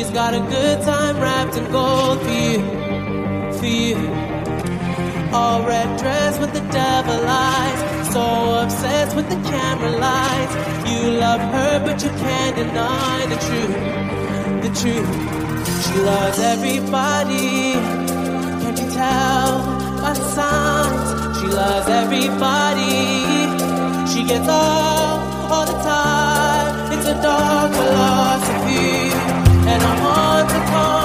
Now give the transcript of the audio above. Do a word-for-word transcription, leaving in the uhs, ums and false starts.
She's got a good time wrapped in gold for you, for you. All red dress with the devil eyes, so obsessed with the camera lights. You love her but you can't deny the truth, the truth. She loves everybody, can't you tell by the signs? She loves everybody, she gets all, all the time. It's a dark philosophy, and I'm on to come.